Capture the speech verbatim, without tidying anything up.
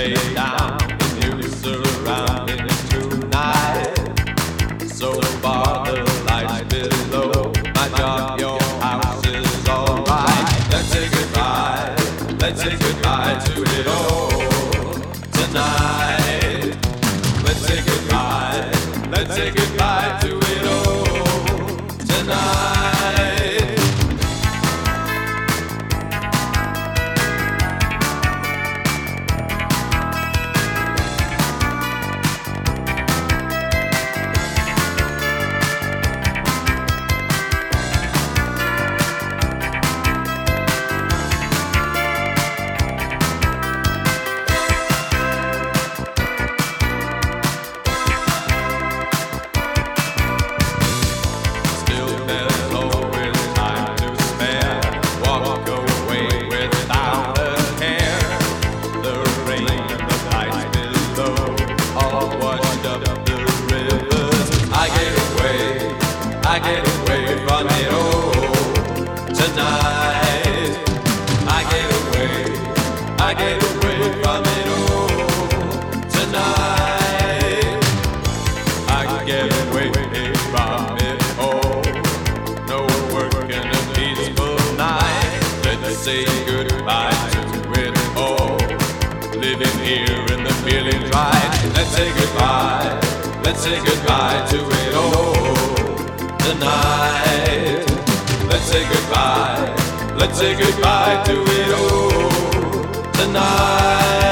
lay down the new surroundings tonight. So far the lights below, my job, your house is alright. Let's say goodbye, let's say goodbye to it all tonight. Let's say goodbye, let's say goodbye to it all tonight. I get away from it all tonight. I get away, I get away from it all tonight. I get away from it all. No work and a peaceful night. Let's say goodbye to it all. Living here in the feeling's right. Let's say goodbye, let's say goodbye to it all tonight. Let's say goodbye, let's say goodbye to it all tonight.